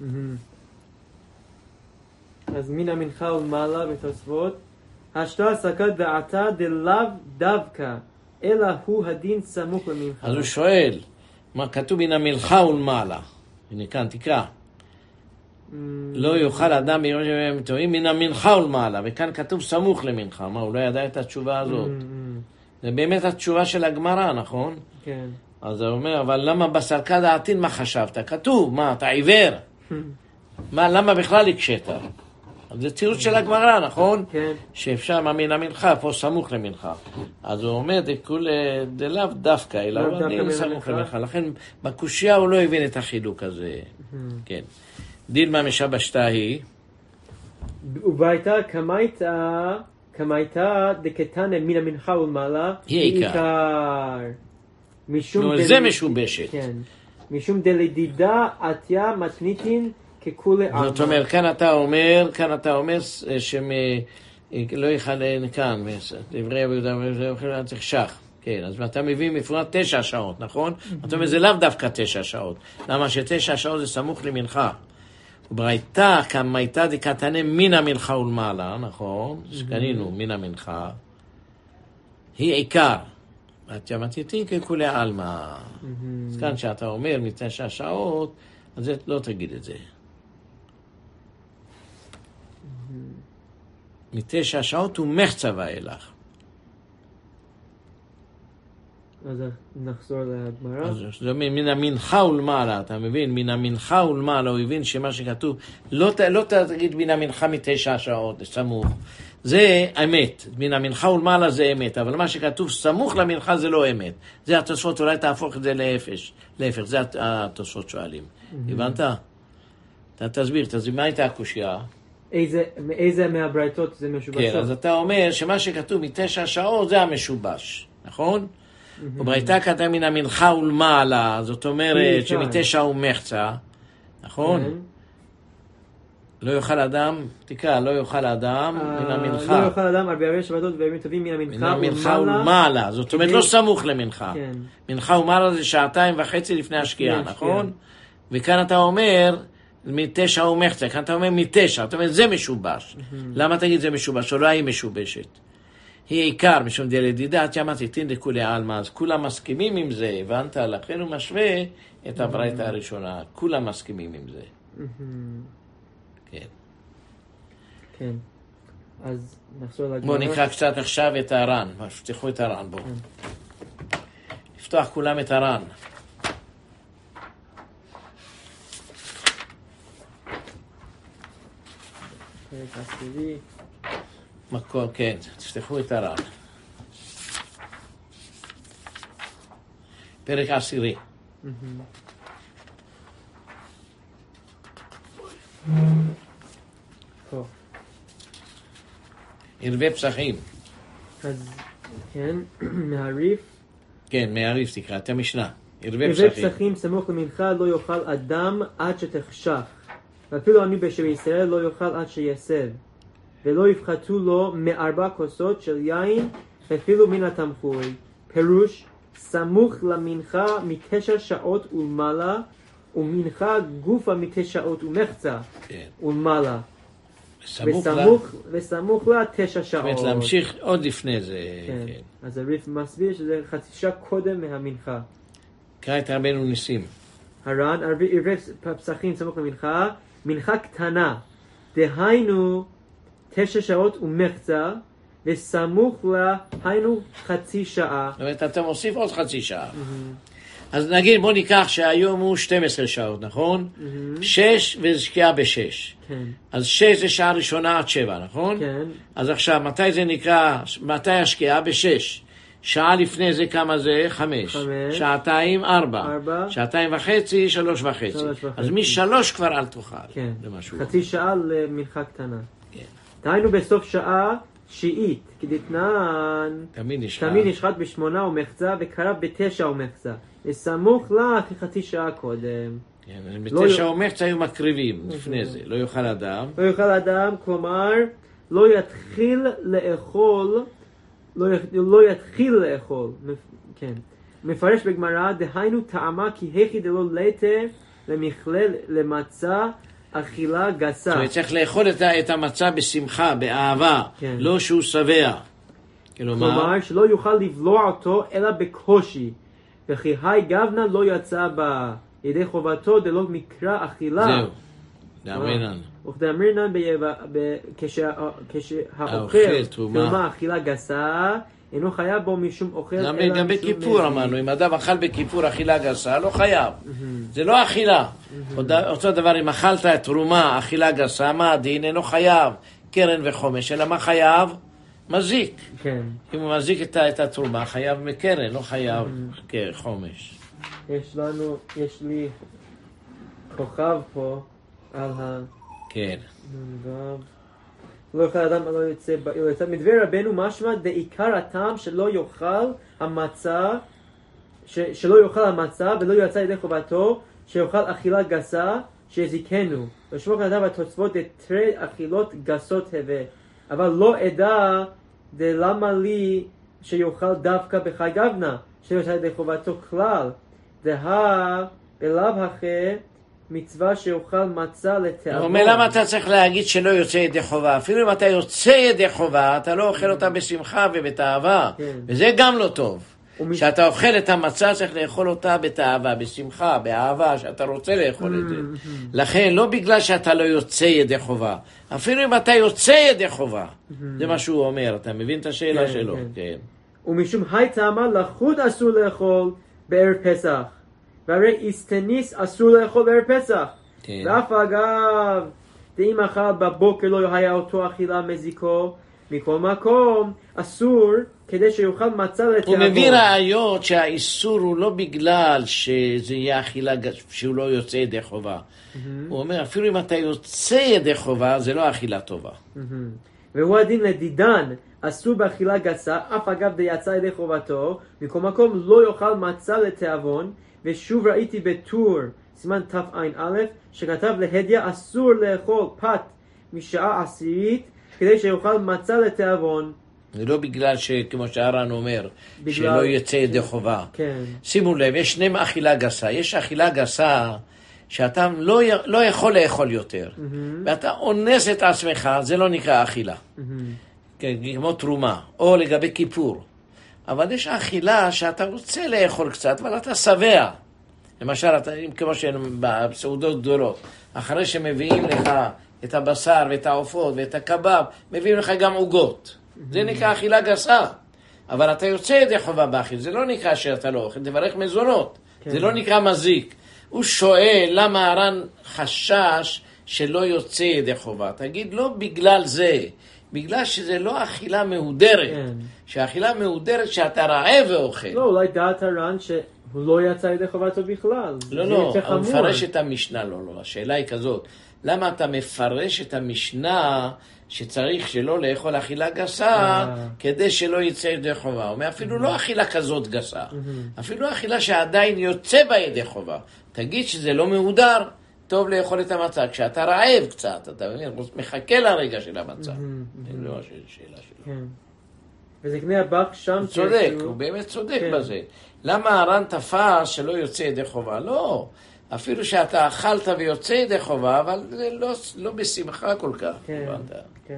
Speaker 2: אז מן המנחה ומעלה בתוספות, השתה סקת ועתה דלאו דווקא, אלא הוא הדין סמוך למנחה.
Speaker 1: אז הוא שואל, מה כתוב מן המנחה ולמעלה? הנה כאן, תקרא. לא יוכל אדם ביום שהם טועים מן המנחה ולמעלה, וכאן כתוב סמוך למנחה. מה, הוא לא ידע את התשובה הזאת? זה באמת התשובה של הגמרא, נכון?
Speaker 2: כן.
Speaker 1: אז הוא אומר, אבל למה בסרקה דעתין מה חשבת? כתוב, מה, אתה עיוור? מה, למה בכלל הקשת? אז זה תירוץ של הגמרא, נכון?
Speaker 2: כן.
Speaker 1: שאפשר מן המנחה, פה סמוך למנחה. אז הוא אומר, דלאו דווקא, אלא הוא הדין סמוך למנחה. לכן בקושיה הוא לא הבין את החילוק הזה. כן. דילמה משבשתה היא.
Speaker 2: ובהייתה כמייתה, כמייתה דקתנה מן המנחה ולמעלה.
Speaker 1: היא עיקר.
Speaker 2: משום
Speaker 1: זה משובשת.
Speaker 2: כן. משום דלדידה עתיה מתניתין ככולי עלמא.
Speaker 1: זאת אומרת, כאן אתה אומר, כאן אתה אומר שהם לא יחלן כאן, דברי יהודה ואומרים צריך שח. כן, אז אתה מביא מפורט תשע שעות, נכון? אתה אומר, זה לאו דווקא תשע שעות. למה שתשע שעות זה סמוך למנחה. וברייתא כמייתא דקתנה מן המנחה ולמעלה, נכון? שקנינו מן המנחה. היא עיקר. את ימתיתין ככולי עלמא. אז כאן שאתה אומר מתשע שעות, אז לא תגיד את זה. מתשע שעות הוא מחצה ואילך.
Speaker 2: אז נחזור לגמרא.
Speaker 1: אז זה מן המנחה ולמעלה, אתה מבין? מן המנחה ולמעלה, הוא הבין שמה שכתוב, לא, לא תגיד מן המנחה מתשע שעות, סמוך. זה אמת, מן המנחה ולמעלה זה אמת, אבל מה שכתוב סמוך למנחה זה לא אמת. זה התוספות, אולי תהפוך את זה לאפש. להפך, זה התוספות שואלים. הבנת? אתה תסביר, תסביר, מה הייתה הקושיה?
Speaker 2: איזה, איזה מהברייתות זה משובש?
Speaker 1: כן, אז אתה אומר שמה שכתוב מתשע שעות זה המשובש, נכון? וברייתא כתב מן המנחה ולמעלה, זאת אומרת שמתשע הוא מחצה, נכון? לא יאכל אדם, תקרא, לא יאכל אדם מן המנחה.
Speaker 2: לא יאכל אדם על בערבי שבתות ובימים טובים מן המנחה
Speaker 1: ולמעלה, זאת אומרת לא סמוך למנחה. מנחה ולמעלה זה שעתיים וחצי לפני השקיעה, נכון? וכאן אתה אומר מתשע הוא מחצה, כאן אתה אומר מתשע, אתה אומר זה משובש. למה תגיד זה משובש? אולי היא משובשת. היא עיקר, משום דלדידה, את ימתיתין לכולי עלמא, אז כולם מסכימים עם זה, הבנת? לכן הוא משווה את הברייתא הראשונה, כולם מסכימים עם זה. כן.
Speaker 2: כן. אז נחזור לגמרא.
Speaker 1: בואו נקרא קצת עכשיו את הר"ן, תפתחו את הר"ן, בואו. לפתוח כולם את הר"ן.
Speaker 2: פרק עשירי.
Speaker 1: מקום, כן, תפתחו את הר"ן. פרק עשירי.
Speaker 2: פה.
Speaker 1: ערבי פסחים.
Speaker 2: אז, כן, מהריף.
Speaker 1: כן, מהריף תקרא, את המשנה. ערבי
Speaker 2: ערבי
Speaker 1: פסחים.
Speaker 2: פסחים סמוך למנחה לא יאכל אדם עד שתחשך. ואפילו אני בישראל לא יאכל עד שיסב. ולא יפחתו לו מארבע כוסות של יין, אפילו מן התמחוי. פירוש, סמוך למנחה מתשע שעות ולמעלה, ומנחה גופה מתשע שעות ומחצה
Speaker 1: כן.
Speaker 2: ולמעלה.
Speaker 1: וסמוך,
Speaker 2: וסמוך, וסמוך לה תשע שעות.
Speaker 1: זאת אומרת, להמשיך עוד לפני זה.
Speaker 2: כן.
Speaker 1: כן.
Speaker 2: אז הריף מסביר שזה חצי שעה קודם מהמנחה.
Speaker 1: קרא את רבנו ניסים.
Speaker 2: הר"ן, ערבי פסחים סמוך למנחה, מנחה קטנה, דהיינו תשע שעות ומחצה, וסמוך לה היינו חצי שעה. זאת
Speaker 1: אומרת, אתה מוסיף עוד חצי שעה. אז נגיד, בוא ניקח שהיום הוא שתים עשרה שעות, נכון? שש וזה שקיעה בשש.
Speaker 2: כן.
Speaker 1: אז שש זה שעה ראשונה עד שבע, נכון?
Speaker 2: כן.
Speaker 1: אז עכשיו, מתי זה נקרא, מתי השקיעה? בשש. שעה לפני זה כמה זה? חמש.
Speaker 2: חמש.
Speaker 1: שעתיים, ארבע.
Speaker 2: ארבע.
Speaker 1: שעתיים וחצי, שלוש וחצי.
Speaker 2: שלוש וחצי.
Speaker 1: אז משלוש כבר אל תוכל.
Speaker 2: כן.
Speaker 1: זה משהו.
Speaker 2: חצי שעה למנחה קטנה.
Speaker 1: כן.
Speaker 2: דהיינו בסוף שעה תשיעית, כדתנן,
Speaker 1: תמיד נשחט.
Speaker 2: תמיד נשחט בשמונה ומחצה וקרב בתשע ומחצה. לסמוך לה כחצי שעה קודם.
Speaker 1: כן, בתשע ומחצה היו מקריבים לפני זה. לא יאכל אדם.
Speaker 2: לא יאכל אדם, כלומר, לא יתחיל לאכול, לא, י... לא יתחיל לאכול, כן. מפרש בגמרא, דהיינו טעמה כי הכי דלא ליטר למכלל למצה אכילה גסה. זאת אומרת, צריך לאכול את המצה בשמחה, באהבה, כן. לא שהוא שבע. כלומר, שלא יוכל לבלוע אותו אלא בקושי. וכי היי גבנה לא יצא בה ידי חובתו דלא מקרא אכילה.
Speaker 1: זהו, דאמרינן.
Speaker 2: וכדאמרינן כשהאוכל תרומה אכילה גסה, אינו חייב בו משום אוכל אלא משום...
Speaker 1: גם בכיפור אמרנו, אם אדם אכל בכיפור אכילה גסה, לא חייב. זה לא אכילה. אותו דבר, אם אכלת את תרומה אכילה גסה, מה הדין? אינו חייב קרן וחומש, אלא מה חייב? מזיק. אם הוא מזיק את התרומה, חייב מקרן, לא חייב חומש.
Speaker 2: יש לנו, יש לי כוכב פה על ה...
Speaker 1: כן.
Speaker 2: לא יאכל אדם לא יוצא בעיר. מדבר רבנו משמע דעיקר הטעם שלא יאכל המצה, שלא יאכל המצה ולא יצא ידי חובתו, שיאכל אכילה גסה, שיזיקנו. ושמוק אדם התוצאות דתרי אכילות גסות הווה. אבל לא אדע דלמה לי שיאכל דווקא בחי גבנה, שיוצא ידי חובתו כלל. דה בלאו הכי מצווה שיאכל מצה לתיאבון.
Speaker 1: הוא אומר, למה אתה צריך להגיד שלא יוצא ידי חובה? אפילו אם אתה יוצא ידי חובה, אתה לא אוכל אותה בשמחה ובתאווה. וזה גם לא טוב. כשאתה אוכל את המצה, צריך לאכול אותה בתאווה, בשמחה, באהבה, שאתה רוצה לאכול את זה. לכן, לא בגלל שאתה לא יוצא ידי חובה. אפילו אם אתה יוצא ידי חובה. זה מה שהוא אומר. אתה מבין את השאלה שלו? כן.
Speaker 2: ומשום היי טעמה לחוד אסור לאכול בערב פסח. והרי איסטניס אסור לאכול בערב פסח. כן. ואף אגב, אם אכל בבוקר לא היה אותו אכילה מזיקו, מכל מקום אסור כדי שיוכל מצה לתיאבון.
Speaker 1: הוא מביא ראיות שהאיסור הוא לא בגלל שזה יהיה אכילה שהוא לא יוצא ידי חובה. Mm-hmm. הוא אומר, אפילו אם אתה יוצא ידי חובה, זה לא אכילה טובה.
Speaker 2: Mm-hmm. והוא הדין לדידן, אסור באכילה גסה, אף אגב דיצא ידי חובתו, מכל מקום לא יאכל מצה לתיאבון. ושוב ראיתי בטור, סימן תע"א, שכתב להדיה אסור לאכול פת משעה עשירית, כדי שיוכל מצה לתיאבון.
Speaker 1: זה לא בגלל שכמו שהר"ן אומר, בגלל... שלא יצא ידי חובה.
Speaker 2: כן.
Speaker 1: שימו לב, יש שני אכילה גסה. יש אכילה גסה שאתה לא, לא יכול לאכול יותר. Mm-hmm. ואתה אונס את עצמך, זה לא נקרא אכילה. Mm-hmm. כן, כמו תרומה, או לגבי כיפור. אבל יש אכילה שאתה רוצה לאכול קצת, אבל אתה שבע. למשל, אתה, כמו שבסעודות גדולות, אחרי שמביאים לך את הבשר ואת העופות ואת הקבב, מביאים לך גם עוגות. זה נקרא אכילה גסה. אבל אתה יוצא ידי חובה באכיל, זה לא נקרא שאתה לא אוכל, תברך מזונות. כן. זה לא נקרא מזיק. הוא שואל למה הר"ן חשש שלא יוצא ידי חובה. תגיד, לא בגלל זה. בגלל שזה לא אכילה מהודרת. כן. שהאכילה מהודרת שאתה רעב ואוכל.
Speaker 2: לא, אולי דעת הר"ן שהוא לא יצא ידי חובתו בכלל.
Speaker 1: לא, לא, הוא מפרש את המשנה, לא, לא. השאלה היא כזאת, למה אתה מפרש את המשנה שצריך שלא לאכול אכילה גסה כדי שלא יצא ידי חובה? הוא אומר, אפילו לא אכילה כזאת גסה. אפילו אכילה שעדיין יוצא בה ידי חובה. תגיד שזה לא מהודר. טוב לאכול את המצה, כשאתה רעב קצת, אתה מחכה לרגע של המצה. זה לא השאלה שלו.
Speaker 2: וזקני הבח שם...
Speaker 1: הוא צודק, הוא באמת צודק בזה. למה הר"ן תפס שלא יוצא ידי חובה? לא, אפילו שאתה אכלת ויוצא ידי חובה, אבל זה לא בשמחה כל כך.
Speaker 2: כן, כן.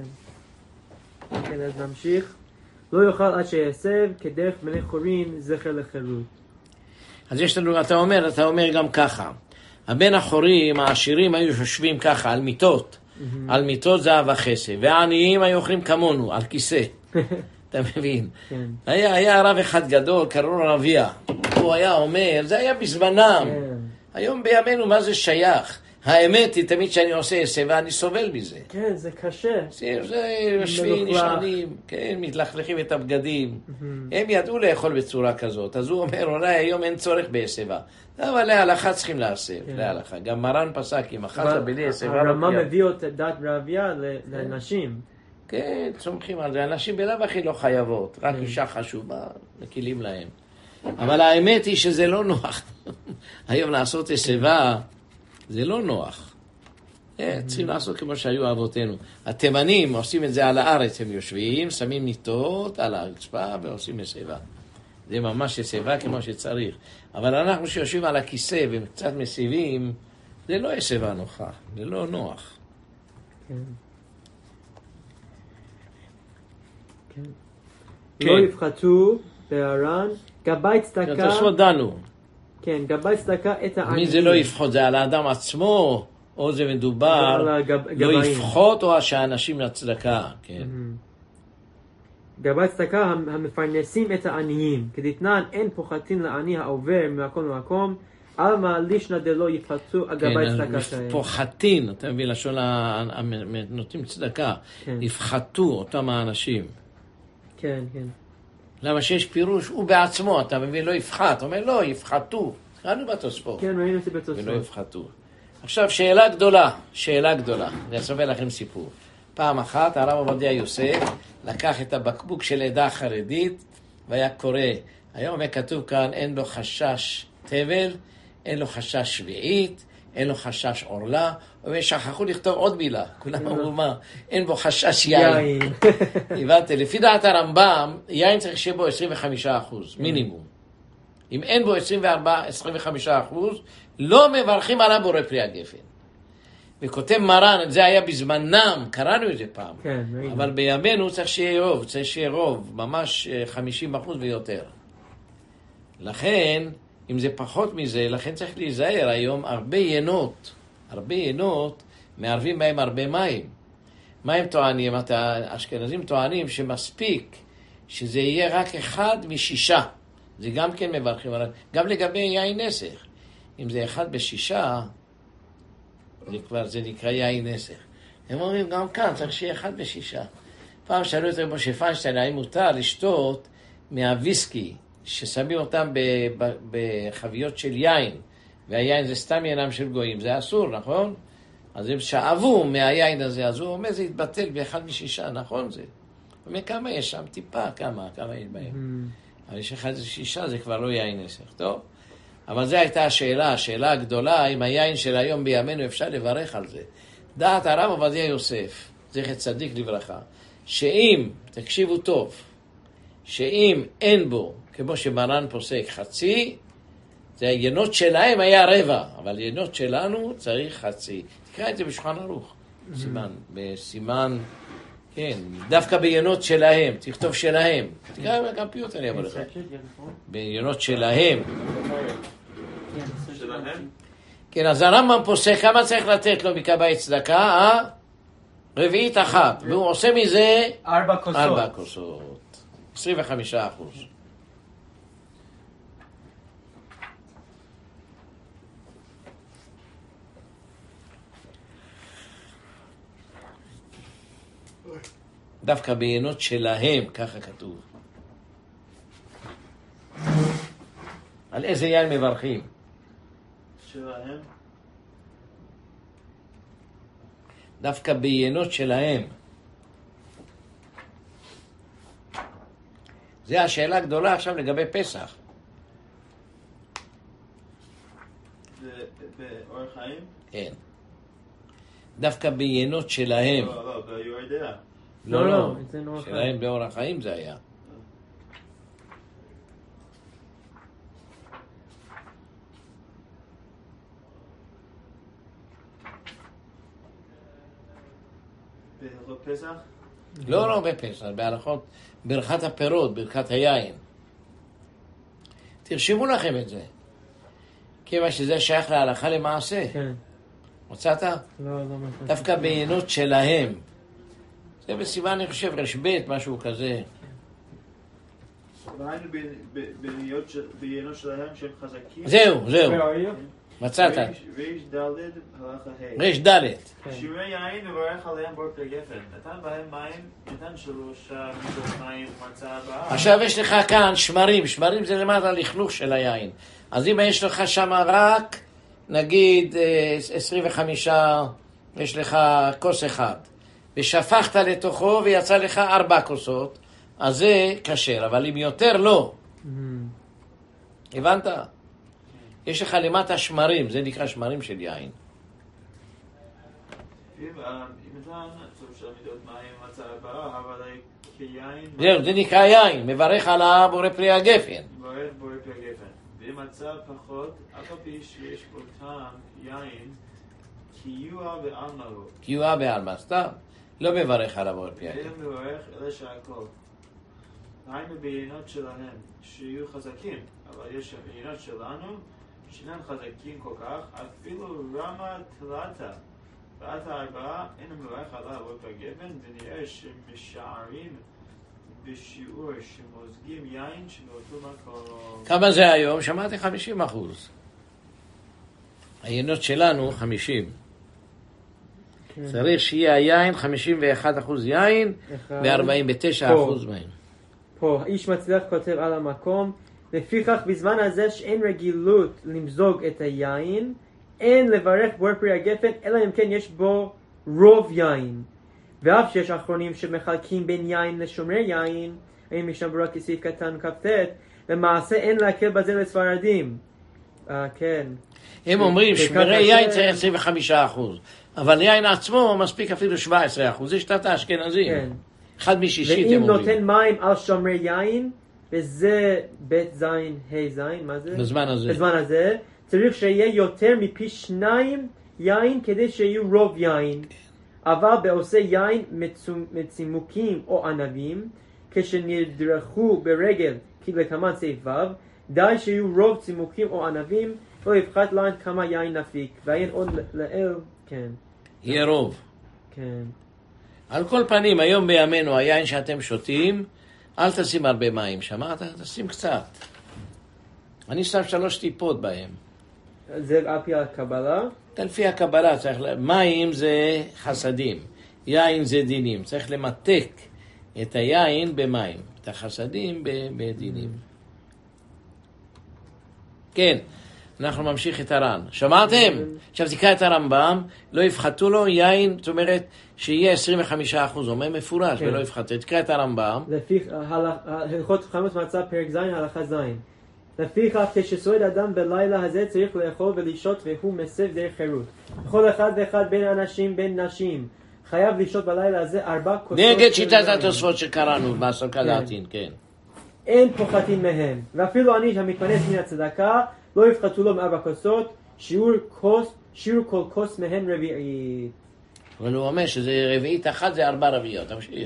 Speaker 2: כן, אז נמשיך. לא יאכל עד שיסב, כדרך בני חורין, זכר לחירות.
Speaker 1: אז יש לנו, אתה אומר, אתה אומר גם ככה. הבן החורים, העשירים היו יושבים ככה על מיטות, mm-hmm. על מיטות זהב וחסד, והעניים היו אוכלים כמונו, על כיסא. אתה מבין? כן. היה, היה רב אחד גדול, קראו לו רביה. הוא היה אומר, זה היה בזמנם. כן. היום בימינו מה זה שייך? האמת היא תמיד שאני עושה עשה ואני סובל מזה.
Speaker 2: כן, זה קשה.
Speaker 1: זה, זה יושבים, נשענים, כן, מתלכלכים את הבגדים. Mm-hmm. הם ידעו לאכול בצורה כזאת. אז הוא אומר, אולי היום אין צורך בהסבה. אבל להלכה צריכים להסב, כן. להלכה. גם מרן פסק, אם אכלת בלי הסבה...
Speaker 2: הרמה מביא את דת רביה לנשים.
Speaker 1: כן, צומחים על זה. אנשים בלב הכי לא חייבות, רק אישה חשובה, מקילים להם. אבל האמת היא שזה לא נוח. היום לעשות שיבה, זה לא נוח. צריכים לעשות כמו שהיו אבותינו. התימנים עושים את זה על הארץ, הם יושבים, שמים מיטות על הרצפה ועושים שיבה. זה ממש שיבה כמו שצריך. אבל אנחנו שיושבים על הכיסא וקצת מסיבים, זה לא שיבה נוחה, זה לא נוח.
Speaker 2: כן. כן. לא יפחתו בהר"ן, גבאי צדקה...
Speaker 1: תעשו דנו.
Speaker 2: כן, גבאי צדקה את העניים.
Speaker 1: מי זה לא יפחות? זה על האדם עצמו, או זה מדובר לא יפחות, או שהאנשים לצדקה, כן.
Speaker 2: גבאי צדקה המפרנסים את העניים, כדתנן אין פוחתים לעני העובר ממקום למקום, אלמה לישנא דלא יפחתו הגבאי צדקה שלהם.
Speaker 1: פוחתים, אתה מבין, לשון נותנים צדקה, יפחתו אותם האנשים.
Speaker 2: כן, כן.
Speaker 1: למה שיש פירוש, הוא בעצמו, אתה מבין, לא יפחת, הוא אומר, לא, יפחתו. ראינו בתוספות.
Speaker 2: כן, ראינו את זה בתוספות.
Speaker 1: ולא יפחתו. עכשיו, שאלה גדולה, שאלה גדולה. אני אספר לכם סיפור. פעם אחת, הרב עובדיה יוסף לקח את הבקבוק של עדה חרדית, והיה קורא. היום היה כתוב כאן, אין לו חשש תבל, אין לו חשש שביעית, אין לו חשש עורלה, ושכחו לכתוב עוד מילה. כולם אמרו מה? אין בו חשש יין. הבנתי, לפי דעת הרמב"ם, יין צריך שיהיה בו עשרים וחמישה אחוז, מינימום. אם אין בו עשרים וארבעה, עשרים וחמישה אחוז, לא מברכים עליו בורא פרי הגפן. וכותב מרן, זה היה בזמנם, קראנו את זה פעם.
Speaker 2: כן,
Speaker 1: אבל בימינו צריך שיהיה רוב, צריך שיהיה רוב, ממש חמישים אחוז ויותר. לכן, אם זה פחות מזה, לכן צריך להיזהר. היום הרבה ינות, הרבה ינות, מערבים בהם הרבה מים. מה הם טוענים? האשכנזים טוענים שמספיק שזה יהיה רק אחד משישה. זה גם כן מברכים, גם לגבי יין נסך. אם זה אחד בשישה, זה כבר, זה נקרא יין נסך. הם אומרים, גם כאן צריך שיהיה אחד בשישה. פעם שאלו את רבי משה פיינשטיין, האם מותר לשתות מהוויסקי, ששמים אותם בחביות של יין, והיין זה סתם ינם של גויים, זה אסור, נכון? אז הם שאבו מהיין הזה, אז הוא אומר, זה יתבטל באחד משישה, נכון זה? הוא אומר, כמה יש שם? טיפה, כמה, כמה יש בהם? אבל יש אחד שישה, זה כבר לא יין נסך, טוב? אבל זו הייתה השאלה, השאלה הגדולה, אם היין של היום בימינו אפשר לברך על זה. דעת הרב עובדיה יוסף, זכר צדיק לברכה, שאם, תקשיבו טוב, שאם אין בו, כמו שמרן פוסק, חצי, זה הינות שלהם היה רבע, אבל ינות שלנו צריך חצי. תקרא את זה בשולחן ערוך, סימן, בסימן, כן, דווקא בינות שלהם, תכתוב שלהם. תקרא בקמפיוטר, אני אבוא לך. בינות שלהם. כן, אז הרמב"ם פוסק, כמה צריך לתת לו מקבאי צדקה? אה? רביעית אחת, והוא עושה מזה
Speaker 2: ארבע כוסות.
Speaker 1: ארבע כוסות. עשרים וחמישה אחוז. דווקא בעיינות שלהם, ככה כתוב. על איזה יין מברכים?
Speaker 3: שלהם?
Speaker 1: דווקא בעיינות שלהם. זו השאלה הגדולה עכשיו לגבי פסח.
Speaker 3: באורח חיים?
Speaker 1: כן. דווקא בעיינות שלהם.
Speaker 3: לא, לא, ביורדיה.
Speaker 1: לא, לא, שלהם באורח חיים זה היה.
Speaker 3: בהלכות פסח?
Speaker 1: לא, לא בפסח, בהלכות ברכת הפירות, ברכת היין. תרשמו לכם את זה. כיוון שזה שייך להלכה למעשה.
Speaker 2: כן.
Speaker 1: מצאת?
Speaker 2: לא, לא מצאת.
Speaker 1: דווקא בעיינות שלהם. זה בסימן, אני חושב, רשבית, משהו כזה.
Speaker 3: ראינו בעיינות שלהם שהם חזקים.
Speaker 1: זהו, זהו. מצאת.
Speaker 3: ריש דלת הלכה ה'.
Speaker 1: ריש דלת.
Speaker 3: שירי יין וברך עליהם בור פרי גפן. נתן בהם מים, נתן שלושה מידות מים מצה הבאה.
Speaker 1: עכשיו יש לך כאן שמרים. שמרים זה למעט הלכלוך של היין. אז אם יש לך שם רק, נגיד, עשרים וחמישה, יש לך כוס אחד. ושפכת לתוכו ויצא לך ארבע כוסות, אז זה כשר, אבל אם יותר לא. הבנת? יש לך למטה שמרים, זה נקרא שמרים של יין.
Speaker 3: אם אדם, טוב שהמידות מים מצא הבאה, אבל כיין...
Speaker 1: זהו, זה נקרא יין, מברך על הבורא פרי הגפן.
Speaker 3: מברך בורא פרי הגפן. ואם מצא פחות, אף על פי שיש בו טעם יין, קיוע בעלמא לו.
Speaker 1: קיוע בעלמא, סתם. לא מברך על הבורא פרי הגפן.
Speaker 3: אין מברך אלא שהכל. היינו בעיינות שלהם, שיהיו חזקים, אבל יש עיינות שלנו, שאינם חזקים כל כך, אפילו רמה תלתה. ואת הארבעה אין מברך עליו עוד הגבן, ונראה שמשערים בשיעור שמוזגים יין שבאותו מקום.
Speaker 1: כמה זה היום? שמעתי חמישים אחוז. העיינות שלנו חמישים. כן. צריך שיהיה היין חמישים ואחד אחוז יין ו-ארבעים ותשע אחוז מים.
Speaker 2: פה, האיש מצליח כותב על המקום, לפיכך בזמן הזה שאין רגילות למזוג את היין, אין לברך בורא פרי הגפן, אלא אם כן יש בו רוב יין. ואף שיש אחרונים שמחלקים בין יין לשומרי יין, האם ישנה ברורה כסעיף קטן כ"ט, למעשה אין להקל בזה לספרדים. אה, כן.
Speaker 1: הם אומרים שמרי יין צריך עשרים וחמישה אחוז, אבל יין עצמו מספיק אפילו שבע עשרה אחוז, זה שיטת האשכנזים. כן. אחד משישית הם אומרים.
Speaker 2: ואם נותן מים על שומרי יין, וזה בית זין, ה' זין, מה זה?
Speaker 1: בזמן הזה.
Speaker 2: בזמן הזה. צריך שיהיה יותר מפי שניים יין כדי שיהיו רוב יין. אבל בעושה יין מצימוקים או ענבים, כשנדרכו ברגל, כי לכמן סעיף ו', די שיהיו רוב צימוקים או ענבים, לא יפחת להם כמה יין נפיק. והיין עוד לאל, כן.
Speaker 1: יהיה רוב.
Speaker 2: כן.
Speaker 1: על כל פנים, היום בימינו, היין שאתם שותים, אל תשים הרבה מים, שמעת? תשים קצת. אני שם שלוש טיפות בהם.
Speaker 2: זה על פי הקבלה?
Speaker 1: לפי הקבלה, צריך, מים זה חסדים, יין זה דינים, צריך למתק את היין במים, את החסדים בדינים. כן, אנחנו ממשיך את הר"ן. שמעתם? עכשיו תקרא את הרמב"ם, לא יפחתו לו יין, זאת אומרת שיהיה עשרים וחמישה אחוז, אומר מפורש, ולא יפחתו. תקרא את הרמב"ם.
Speaker 2: לפי הלכות חמץ מצה פרק ז' הלכה ז'. לפיכך כשסועד אדם בלילה הזה צריך לאכול ולשתות והוא מסב דרך חירות. כל אחד ואחד בין אנשים בין נשים חייב לשתות בלילה הזה ארבע כוסות.
Speaker 1: נגד שיטת התוספות שקראנו בעשרת הדעתין, כן.
Speaker 2: אין פוחתים מהם, ואפילו אני המתפרנס מן הצדקה לא יפחתו לו מארבע כוסות, שיעור כוס, שיעור כל כוס מהם רביעית.
Speaker 1: אבל הוא אומר שזה רביעית אחת זה ארבע רביעיות, תמשיך.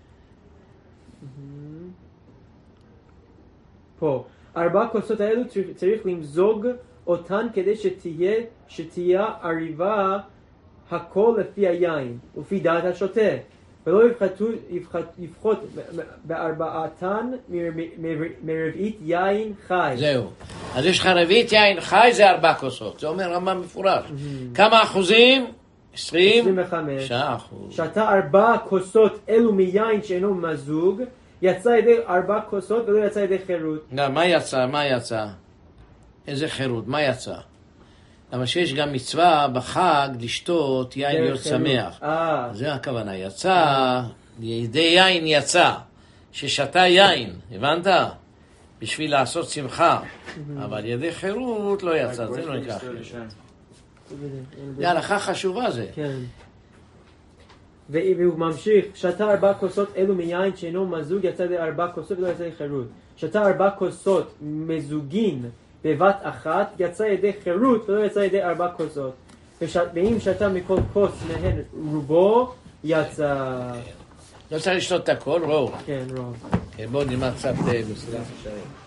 Speaker 2: פה ארבע כוסות האלו צריך למזוג אותן כדי שתהיה, שתהיה עריבה הכל לפי היין, לפי דעת השותה. ולא יפחתו, יפחת, יפחות בארבעתן מרביעית יין חי.
Speaker 1: זהו. אז יש לך רביעית יין חי זה ארבע כוסות. זה אומר רמה מפורש. כמה אחוזים? עשרים?
Speaker 2: עשרים וחמש.
Speaker 1: שעה אחוז.
Speaker 2: שתה ארבע כוסות אלו מיין שאינו מזוג, יצא ידי ארבע כוסות ולא יצא ידי חירות.
Speaker 1: לא, מה יצא? מה יצא? איזה חירות? מה יצא? למה שיש גם מצווה בחג לשתות יין להיות שמח.
Speaker 2: אה.
Speaker 1: זה הכוונה. יצא, ידי יין יצא. ששתה יין, הבנת? בשביל לעשות שמחה. אבל ידי חירות לא יצא, זה לא נקרא חירות. זה הלכה חשובה זה.
Speaker 2: כן. והוא ממשיך, שתה ארבע כוסות אלו מיין שאינו מזוג, יצא ידי ארבע כוסות ולא יצא ידי חירות. שתה ארבע כוסות מזוגין בבת אחת, יצא ידי חירות ולא יצא ידי ארבע כוסות. ואם שתה מכל כוס מהן רובו, יצא...
Speaker 1: לא צריך לשתות את הכל, רוב.
Speaker 2: כן, רוב.
Speaker 1: בואו נלמד קצת מסילת ישרים.